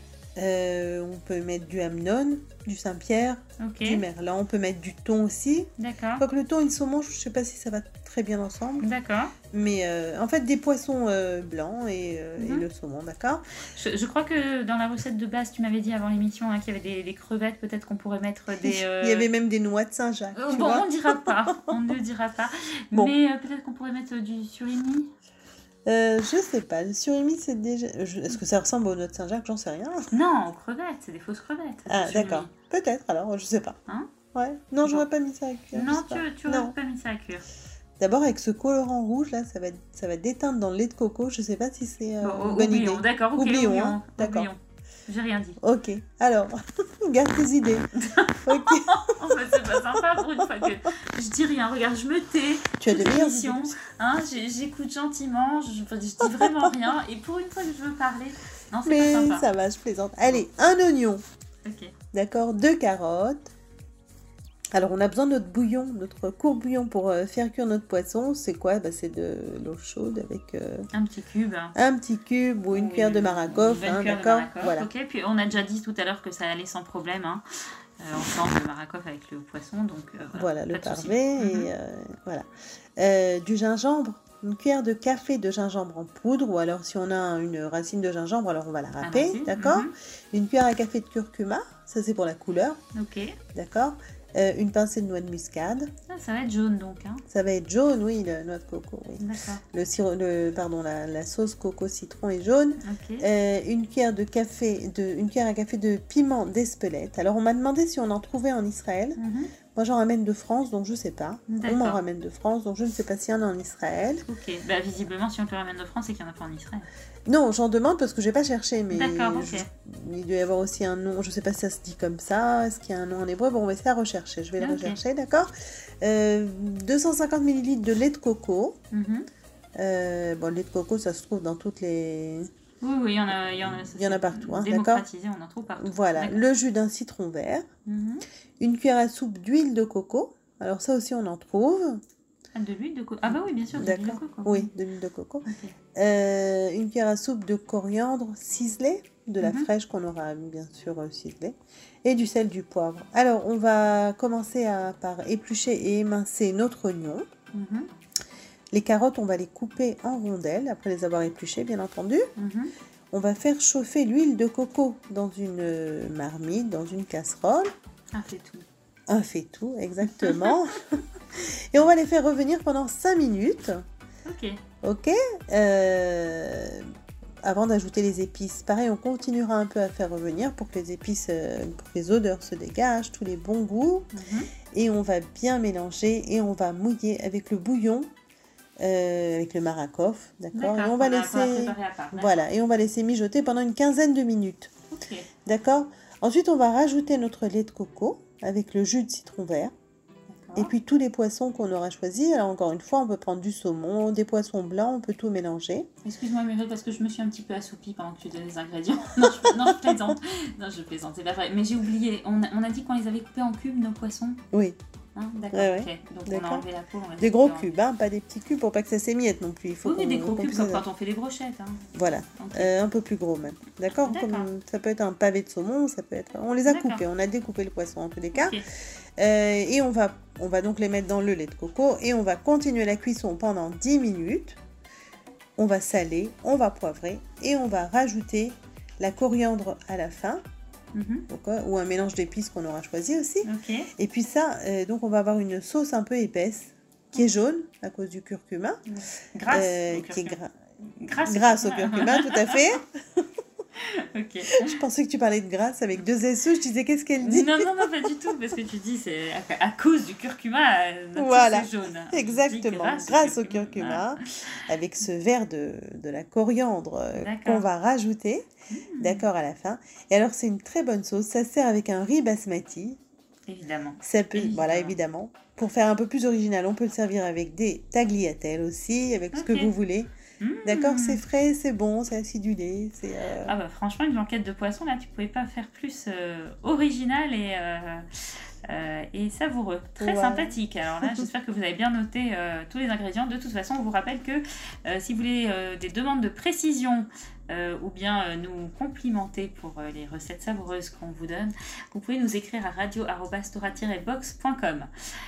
euh, on peut mettre du hamnon, du Saint-Pierre, Ok. du merlan, on peut mettre du thon aussi. D'accord. Quoique le thon et le saumon, je sais pas si ça va très bien ensemble, D'accord. mais euh, en fait des poissons euh, blancs et, euh, et Mhm. le saumon, d'accord? Je, je crois que dans la recette de base, tu m'avais dit avant l'émission hein, qu'il y avait des, des crevettes. Peut-être qu'on pourrait mettre des. euh, Il y avait même des noix de Saint-Jacques, euh, tu bon, vois? on dira pas. On ne dira pas. Bon. Mais euh, peut-être qu'on pourrait mettre du surimi. Euh, je sais pas, le surimi c'est déjà... je- Est-ce que ça ressemble aux noix de Saint-Jacques? J'en sais rien. Non, aux crevettes. C'est des fausses crevettes. Ah le surimi. d'accord, peut-être alors, je sais pas. Hein? Ouais, non, Bon. j'aurais pas mis ça à cuire. je Non, sais pas. tu, tu aurais Non. pas mis ça à cuire. D'abord avec ce colorant rouge là, ça va, ça va déteindre dans le lait de coco. Je sais pas si c'est euh, Bon, une bonne oublions, idée. d'accord, ok, Oublions, oublions, hein, d'accord. oublions. J'ai rien dit. Ok, alors, garde tes idées. Ok, En fait, c'est pas sympa pour une fois que je dis rien. Regarde, je me tais. tu as de toute meilleures l'émission, idées. hein, j'ai- j'écoute gentiment, je, je dis vraiment rien. Et pour une fois que je veux parler, non, c'est Mais pas sympa. ça va, je plaisante. Allez, un oignon, Ok. d'accord, deux carottes. Alors, on a besoin de notre bouillon, notre court bouillon pour euh, faire cuire notre poisson. C'est quoi? Bah, c'est de l'eau chaude avec euh, Un petit cube. un petit cube ou une Oui, cuillère de Maracoff, une hein, cuillère de d'accord? Maracoff, Voilà. Ok, puis on a déjà dit tout à l'heure que ça allait sans problème. Hein. euh, ensemble le maracof avec le poisson. Donc, euh, voilà, Voilà, le pas de souci. parvé. Mhm. Et, euh, voilà. Euh, du gingembre, une cuillère de café de gingembre en poudre, ou alors si on a une racine de gingembre, alors on va la Ah, râper, vas-y. d'accord. Mhm. Une cuillère à café de curcuma, ça c'est pour la couleur, Ok. d'accord. Euh, une pincée de noix de muscade, Ah, ça va être jaune donc. Hein. ça va être jaune, oui, la noix de coco, oui. D'accord. Le sirop, le, pardon, la, la sauce coco citron est jaune. Ok. Euh, une cuillère de café, de, une cuillère à café de piment d'Espelette. Alors on m'a demandé si on en trouvait en Israël. Mhm. Moi j'en ramène de France, donc je sais pas. On D'accord. m'en ramène de France, donc je ne sais pas s'il y en a en Israël. Ok. Bah, visiblement, si on te le ramène de France, c'est qu'il y en a pas en Israël. Non, j'en demande parce que j'ai pas cherché, mais D'accord, ok. je- il doit y avoir aussi un nom. Je sais pas si ça se dit comme ça. Est-ce qu'il y a un nom en hébreu? Bon, on va essayer de rechercher. Je vais le Ok. rechercher, d'accord. Euh, deux cent cinquante millilitres de lait de coco. Mhm. Euh, bon, le lait de coco, ça se trouve dans toutes les. Oui, oui, il y en a, il y en a, ça, Il y en a c'est partout, hein, démocratisé, on en trouve partout. Voilà, D'accord. le jus d'un citron vert, Mhm. une cuillère à soupe d'huile de coco. Alors ça aussi, on en trouve. Ah, de l'huile de coco. Ah bah oui, bien sûr, de l'huile de D'accord. coco. Oui, de l'huile de coco. Ok. Euh, une cuillère à soupe de coriandre ciselée, de la Mhm. fraîche qu'on aura bien sûr euh, ciselée, et du sel, du poivre. Alors, on va commencer à, par éplucher et émincer notre oignon. Mhm. Les carottes, on va les couper en rondelles, après les avoir épluchées, bien entendu. Mhm. On va faire chauffer l'huile de coco dans une euh, marmite, dans une casserole. Ah, fait tout. Un fait-tout, exactement. Et on va les faire revenir pendant cinq minutes. Ok. Ok. Euh, avant d'ajouter les épices, pareil, on continuera un peu à faire revenir pour que les épices, euh, pour que les odeurs se dégagent, tous les bons goûts. Mhm. Et on va bien mélanger et on va mouiller avec le bouillon, euh, avec le maracof, d'accord. Et on va qu'on a- qu'on a laisser, préparé à part, d'accord. voilà, et on va laisser mijoter pendant une quinzaine de minutes, Ok. d'accord. Ensuite, on va rajouter notre lait de coco avec le jus de citron vert. Et D'accord. puis tous les poissons qu'on aura choisis. Alors encore une fois, on peut prendre du saumon, des poissons blancs, on peut tout mélanger. Excuse-moi Muriel parce que je me suis un petit peu assoupie pendant que tu donnais les ingrédients. Non, je, non, je plaisante. Non, je plaisante, c'est pas vrai. Mais j'ai oublié, on a, on a dit qu'on les avait coupés en cubes, nos poissons. Oui, Hein, d'accord, Ouais, ouais. ok. Donc on D'accord. a enlevé la peau. on les a des gros coupés en- cubes, hein, pas des petits cubes pour pas que ça s'émiette non plus. Il faut Oui, oui, qu'on- des gros qu'on cubes puisse comme les- quand on fait les brochettes. Hein. Voilà, Ok. Euh, un peu plus gros même. D'accord. D'accord. Comme ça peut être un pavé de saumon, ça peut être. On les a D'accord. coupés, on a découpé le poisson en tous les cas. Ok. Euh, et on va, on va donc les mettre dans le lait de coco et on va continuer la cuisson pendant dix minutes. On va saler, on va poivrer et on va rajouter la coriandre à la fin. Mhm. Donc, euh, ou un mélange d'épices qu'on aura choisi aussi. Ok. Et puis ça, euh, donc on va avoir une sauce un peu épaisse qui est jaune à cause du curcuma, Grâce. euh, au qui est curcuma. gra- Grâce. grâce au curcuma, tout à fait. Ok. Je pensais que tu parlais de grâce avec deux S E, je disais qu'est-ce qu'elle dit. Non, non, non, pas du tout, parce que tu dis c'est à, à cause du curcuma, euh, notre Voilà. sauce est jaune. Exactement, Je dis grâce au curcuma, avec ce verre de, de la coriandre euh, D'accord. qu'on va rajouter, Mmh. d'accord, à la fin. Et alors c'est une très bonne sauce, ça se sert avec un riz basmati, Évidemment. ça peut, Évidemment. voilà, évidemment. Pour faire un peu plus original, on peut le servir avec des tagliatelles aussi, avec ce que Ok. vous voulez. Mmh. D'accord, c'est frais, c'est bon, c'est acidulé, c'est... euh, Ah bah franchement, une blanquette de poisson, là, tu pouvais pas faire plus euh, original et, euh, euh, et savoureux. Très Voilà. sympathique. Alors là, j'espère que vous avez bien noté euh, tous les ingrédients. De toute façon, on vous rappelle que euh, si vous voulez euh, des demandes de précision euh, ou bien euh, nous complimenter pour euh, les recettes savoureuses qu'on vous donne, vous pouvez nous écrire à radio arobase tora tiret box point com.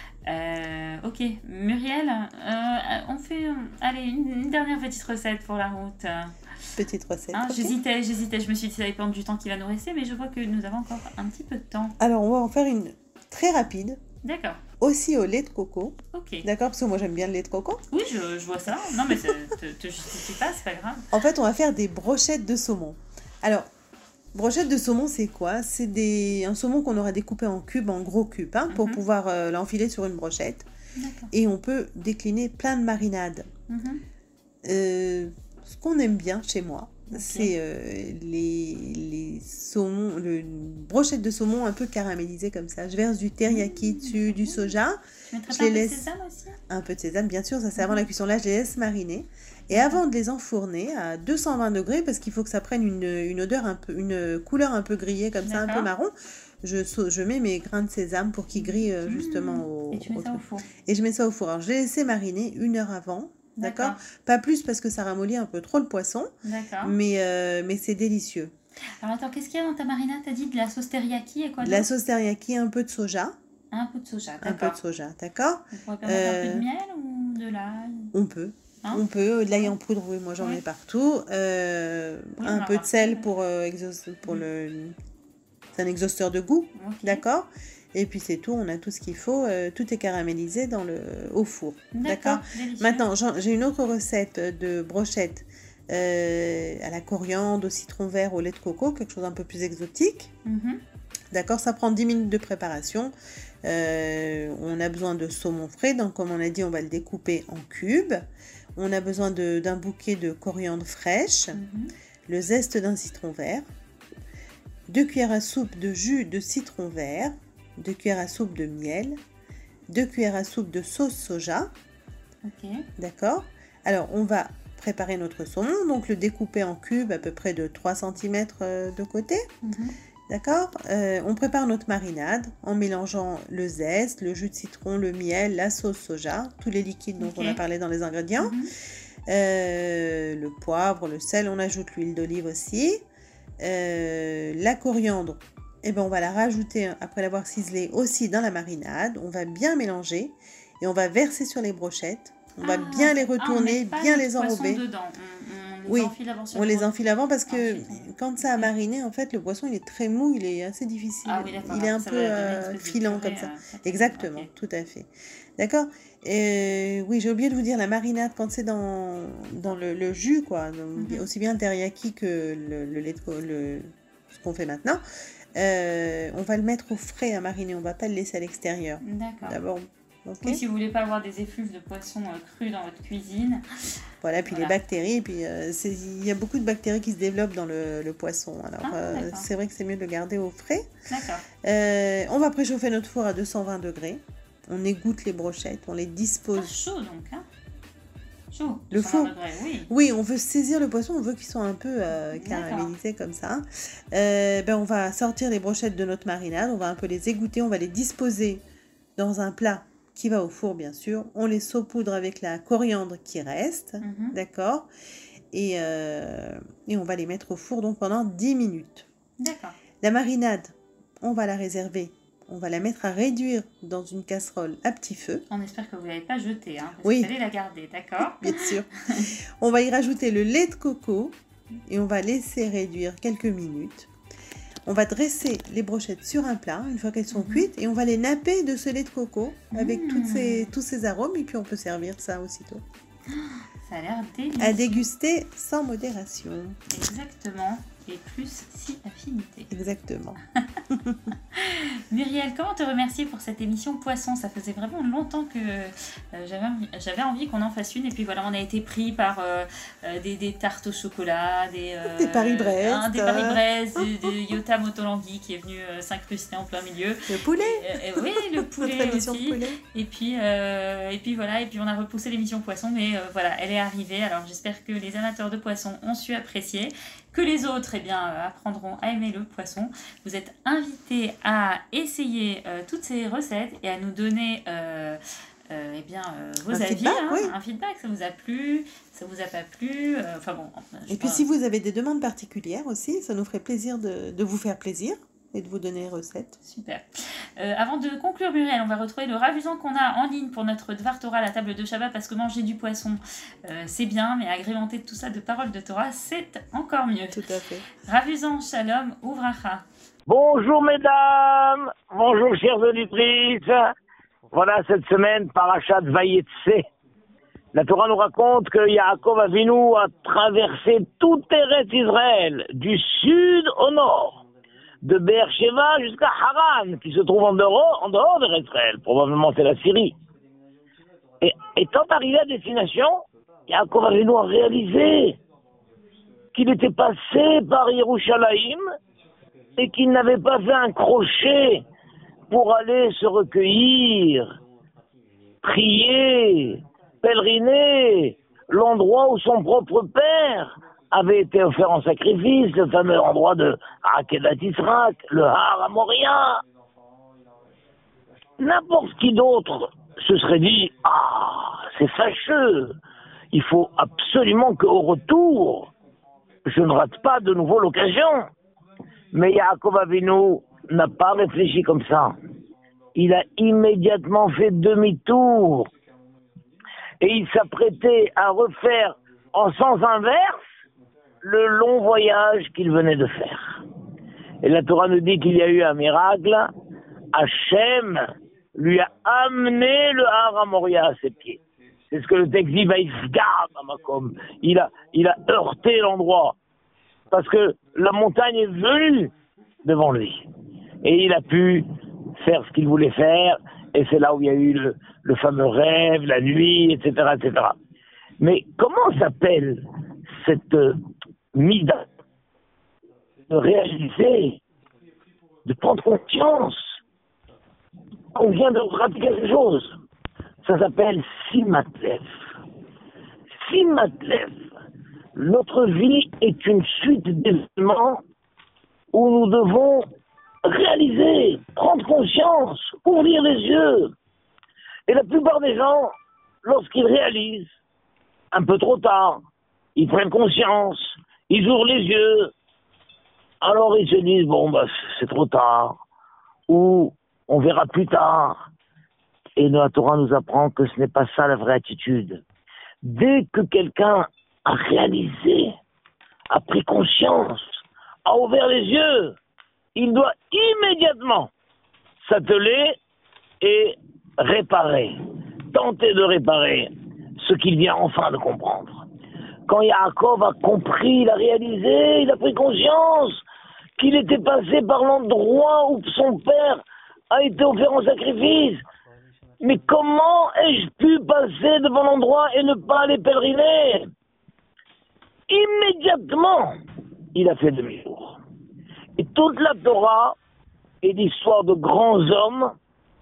Euh, ok, Muriel, euh, on fait euh, allez, une, une dernière petite recette pour la route. petite recette. Hein, ok. J'hésitais, j'hésitais, je me suis dit ça dépend du temps qui va nous rester, mais je vois que nous avons encore un petit peu de temps. Alors on va en faire une très rapide, D'accord, aussi au lait de coco, ok. d'accord, parce que moi j'aime bien le lait de coco. Oui, je, je vois ça. Non, mais ça te, te justifie pas, c'est pas grave. En fait, on va faire des brochettes de saumon. Alors, brochettes de saumon, c'est quoi? C'est des... un saumon qu'on aura découpé en cubes, en gros cubes, hein, pour Mhm. pouvoir euh, l'enfiler sur une brochette. D'accord. Et on peut décliner plein de marinades. Mhm. Euh, ce qu'on aime bien chez moi, Ok. c'est euh, les, les saumons, le, une brochette de saumon un peu caramélisée comme ça. Je verse du teriyaki dessus, du soja, Tu mettrais Je pas les un peu de laisse- sésame aussi? un peu de sésame, bien sûr, ça c'est avant la cuisson. Là, je les laisse mariner. Et avant de les enfourner à deux cent vingt degrés, parce qu'il faut que ça prenne une, une odeur un peu, une couleur un peu grillée, comme ça, un peu D'accord. marron, je, sau- je mets mes grains de sésame pour qu'ils grillent euh, justement au, Et tu mets au ça au truc. four. Et je mets ça au four. Alors, je l'ai laissé mariner une heure avant, d'accord. Pas plus parce que ça ramollit un peu trop le poisson, D'accord. mais, euh, mais c'est délicieux. Alors attends, qu'est-ce qu'il y a dans ta marinade? T'as dit de la sauce teriyaki et quoi De d'autre? la sauce teriyaki, un peu de soja. Un peu de soja, Un peu de d'accord. soja, d'accord? On pourrait pas mettre un peu Euh, de miel ou de l'ail? On peut. Hein? On peut. De l'ail en poudre, oui, moi j'en Oui. ai partout. Euh, Oui, un on va peu de voir sel ça. pour, euh, exhaust- pour Mm. le... C'est un exhausteur de goût, Ok. d'accord? Et puis c'est tout, on a tout ce qu'il faut. euh, tout est caramélisé dans le... au four, d'accord? Délicieux. Maintenant, j'en- j'ai une autre recette de brochette euh, à la coriandre, au citron vert, au lait de coco, quelque chose un peu plus exotique. Mhm. D'accord, ça prend dix minutes de préparation. Euh, on a besoin de saumon frais, donc comme on a dit, on va le découper en cubes. On a besoin de- d'un bouquet de coriandre fraîche, Mhm. le zeste d'un citron vert, deux cuillères à soupe de jus de citron vert, deux cuillères à soupe de miel, deux cuillères à soupe de sauce soja. Ok. D'accord? Alors, on va préparer notre saumon, donc le découper en cubes à peu près de trois centimètres de côté. Mhm. D'accord? Euh, on prépare notre marinade en mélangeant le zeste, le jus de citron, le miel, la sauce soja, tous les liquides dont Ok. on a parlé dans les ingrédients. Mhm. Euh, le poivre, le sel, on ajoute l'huile d'olive aussi. Euh, la coriandre, eh ben, on va la rajouter après l'avoir ciselée aussi dans la marinade. On va bien mélanger et on va verser sur les brochettes. On va Ah, bien les ah, on retourner, met pas bien notre les poisson enrober. dedans. On, on les Oui, enfile avant sur On le les bro- enfile avant parce que Ensuite, on- quand ça a ok. mariné, en fait, le poisson il est très mou, il est assez difficile. Ah oui, d'accord. Il est un Ça peu va donner une euh, espèce de filant purée, comme ça. euh, ça, Exactement, ok. tout à fait. D'accord? Euh, oui, j'ai oublié de vous dire la marinade quand c'est dans, dans le, le jus, quoi. Donc, Mhm. aussi bien le teriyaki que le, le lait de co- le, ce qu'on fait maintenant. Euh, on va le mettre au frais à mariner, on va pas le laisser à l'extérieur. D'accord. D'abord, ok? Oui, si vous voulez pas avoir des effluves de poisson euh, cru dans votre cuisine. Voilà, puis Voilà. les bactéries, et puis euh, c'est- il y a beaucoup de bactéries qui se développent dans le, le poisson. Alors Ah, euh, d'accord. c'est vrai que c'est mieux de le garder au frais. D'accord. Euh, on va préchauffer notre four à deux cent vingt degrés. On égoutte les brochettes, on les Ah, dispose. chaud donc, hein. Chaud. Le deux cent vingt four. degrés, oui. Oui, on veut saisir le poisson, on veut qu'ils soient un peu euh, D'accord. caramélisés comme ça. Euh, ben, on va sortir les brochettes de notre marinade, on va un peu les égoutter, on va les disposer dans un plat qui va au four bien sûr. On les saupoudre avec la coriandre qui reste, Mhm. d'accord? Et, euh, et on va les mettre au four donc pendant dix minutes. D'accord. La marinade, on va la réserver. On va la mettre à réduire dans une casserole à petit feu, On espère que vous ne l'avez pas jetée, hein, parce Oui. qu'il fallait la garder, d'accord? bien sûr. On va y rajouter le lait de coco et on va laisser réduire quelques minutes. On va dresser les brochettes sur un plat une fois qu'elles sont Mhm. cuites et on va les napper de ce lait de coco avec Mhm. toutes ces, tous ces arômes et puis on peut servir ça aussitôt. Ça a l'air délicieux. À déguster sans modération. Exactement. Et plus si affinité. Exactement. Muriel, comment te remercier pour cette émission Poisson? Ça faisait vraiment longtemps que euh, j'avais envie, j'avais envie qu'on en fasse une. Et puis voilà, on a été pris par euh, euh, des, des tartes au chocolat, des, euh, Des Paris-Brest. hein, des Paris-Brest, de, de Yota Motolangui qui est venu euh, s'incruster en plein milieu. Le poulet. Et, et- oui, le Notre poulet émission de aussi. poulet. Et puis, euh, et puis voilà, et puis on a repoussé l'émission Poisson, mais euh, voilà, elle est arrivée. Alors j'espère que les amateurs de poisson ont su apprécier, que les autres, eh bien, euh, apprendront à aimer le poisson. Vous êtes invités à essayer euh, toutes ces recettes et à nous donner euh, euh, eh bien, euh, vos Un avis, feedback, hein, oui. un feedback. Ça vous a plu, ça vous a pas plu, euh, enfin bon. je Et puis pense- si vous avez des demandes particulières aussi, ça nous ferait plaisir de, de vous faire plaisir et de vous donner les recettes. Super. Euh, avant de conclure, Muriel, on va retrouver le ravusant qu'on a en ligne pour notre Dvar Torah à la table de Shabbat, parce que manger du poisson, euh, c'est bien, mais agrémenter tout ça de paroles de Torah, c'est encore mieux. Tout à fait. Ravusant, shalom, ouvracha. Bonjour mesdames, bonjour chères auditrices. Voilà cette semaine, Parashat Vayetse. La Torah nous raconte que Yaakov Avinu a traversé tout Eretz Israël, du sud au nord, de Beersheba jusqu'à Haran, qui se trouve en dehors, en dehors d'Eretz Israël, probablement c'est la Syrie. Et étant arrivé à destination, Yaakov Avinu a réalisé qu'il était passé par Yerushalayim et qu'il n'avait pas fait un crochet pour aller se recueillir, prier, pèleriner, l'endroit où son propre père avait été offert en sacrifice, le fameux endroit de Akedat Yisraël, le Har Amoria. N'importe qui d'autre se serait dit « Ah, c'est fâcheux, il faut absolument qu'au retour, je ne rate pas de nouveau l'occasion ». Mais Yaakov Avinu n'a pas réfléchi comme ça. Il a immédiatement fait demi-tour. Et il s'apprêtait à refaire en sens inverse le long voyage qu'il venait de faire. Et la Torah nous dit qu'il y a eu un miracle. Hachem lui a amené le Har Moria à ses pieds. C'est ce que le texte dit, il a, il a heurté l'endroit. Parce que la montagne est venue devant lui. Et il a pu faire ce qu'il voulait faire. Et c'est là où il y a eu le, le fameux rêve, la nuit, et cetera, et cetera. Mais comment s'appelle cette euh, mida de réaliser, de prendre conscience qu'on vient de pratiquer quelque chose? Ça s'appelle Simatlev. Simatlev. Notre vie est une suite d'événements où nous devons réaliser, prendre conscience, ouvrir les yeux. Et la plupart des gens, lorsqu'ils réalisent, un peu trop tard, ils prennent conscience, ils ouvrent les yeux, alors ils se disent, bon, bah, c'est trop tard, ou on verra plus tard. Et la Torah nous apprend que ce n'est pas ça la vraie attitude. Dès que quelqu'un a réalisé, a pris conscience, a ouvert les yeux, il doit immédiatement s'atteler et réparer, tenter de réparer ce qu'il vient enfin de comprendre. Quand Yaakov a compris, il a réalisé, il a pris conscience qu'il était passé par l'endroit où son père a été offert en sacrifice. Mais comment ai-je pu passer devant l'endroit et ne pas aller pèleriner? Immédiatement, il a fait demi-tour. Et toute la Torah est l'histoire de grands hommes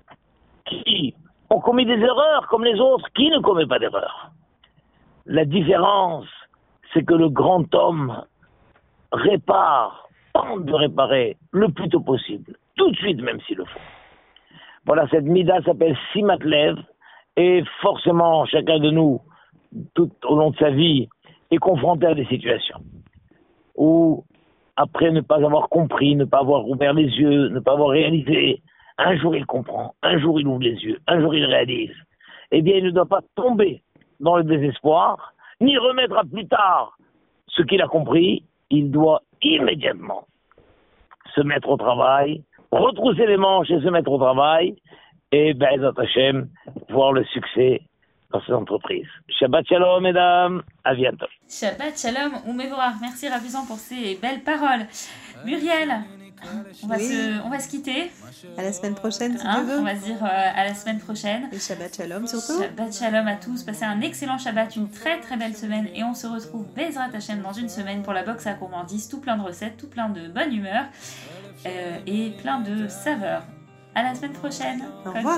qui ont commis des erreurs comme les autres qui ne commettent pas d'erreurs. La différence, c'est que le grand homme répare, tente de réparer le plus tôt possible, tout de suite même s'il le faut. Voilà, cette mida s'appelle Simatlev, et forcément chacun de nous, tout au long de sa vie, est confronté à des situations où, après ne pas avoir compris, ne pas avoir ouvert les yeux, ne pas avoir réalisé, un jour il comprend, un jour il ouvre les yeux, un jour il réalise, eh bien il ne doit pas tomber dans le désespoir, ni remettre à plus tard ce qu'il a compris. Il doit immédiatement se mettre au travail, retrousser les manches et se mettre au travail, et Be'ezrat Hashem, voir le succès dans ses entreprises. Shabbat Shalom, mesdames, à bientôt. Shabbat Shalom ou Mevorach. Merci Ravizan pour ces belles paroles. Muriel, on va, oui. se, on va se quitter. À la semaine prochaine, si hein, tu veux. On va se dire euh, à la semaine prochaine. Et Shabbat Shalom surtout. Shabbat Shalom à tous. Passez un excellent Shabbat, une très très belle semaine. Et on se retrouve Be'ezrat Hashem dans une semaine pour la box à gourmandise. Tout plein de recettes, tout plein de bonne humeur euh, et plein de saveurs. À la semaine prochaine. Au revoir.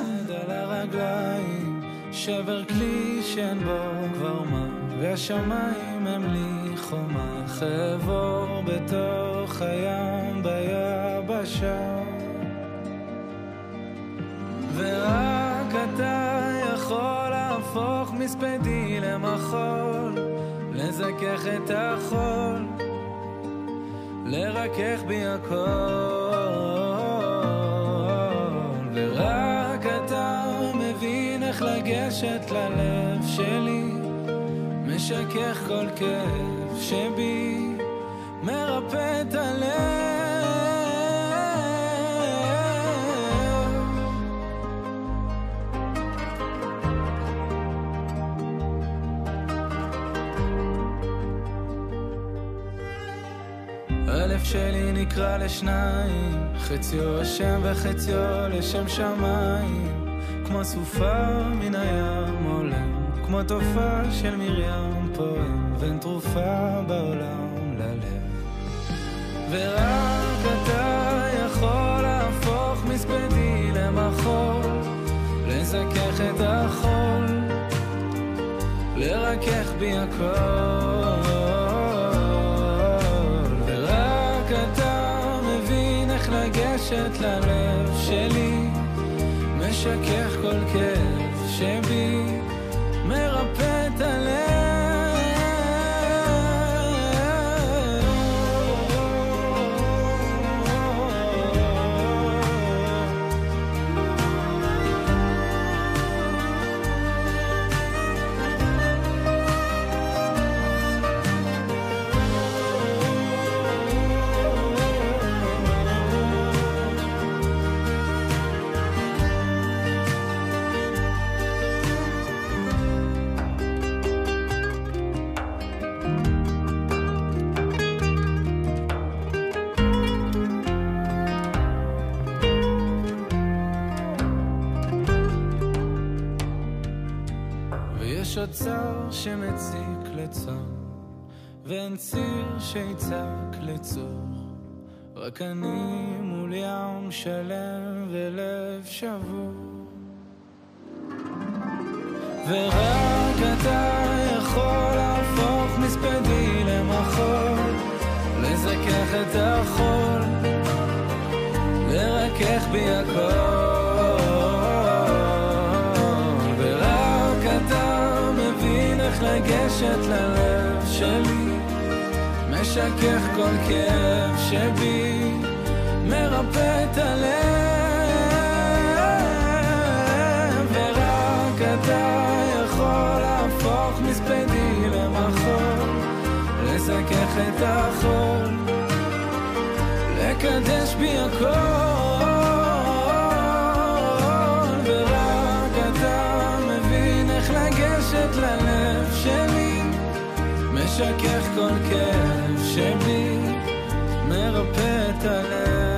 שבר כלי שאין בו כבר מה, והשמיים הם לי חומה, חבור בתוך הים ביבשה, ורק אתה יכול להפוך מספדי למחול, לזכך את החול, לרכך בי הכל, ורק אתה מבין איך לגשת ללב שלי, משכך כל כאב שבי, מרפא את הלב. הלב שלי נקרא לשניים, חציו השם וחציו לשם שמיים, כמו סופה מן הים עולם, כמו תופעה של מרים פועם, ואין תרופה בעולם ללב. ורק אתה יכול להפוך מספדי למחול, לזכך את החול, לרכך בי הכל, ורק אתה מבין איך לגשת ללב שלי, משכך כל כאב שבי, מרפא את הלב. יש אוצר שמציק לצור, ואין ציר שיצק לצור, רק אני מול ים שלם ולב שבור. ורק אתה יכול להפוך מספדי למחול, לזכך את החול, לרכך בי הכל. ורק אתה מבין איך לגשת ללב שלי, משכך כל כאב שבי, מרפא את הלב. ורק אתה יכול להפוך מספדי למחול, לזכך את החול, לקדש בי הכל. ורק אתה מבין איך לגשת ללב שלי, משכך כל כאב שבי, מרפא את הלב.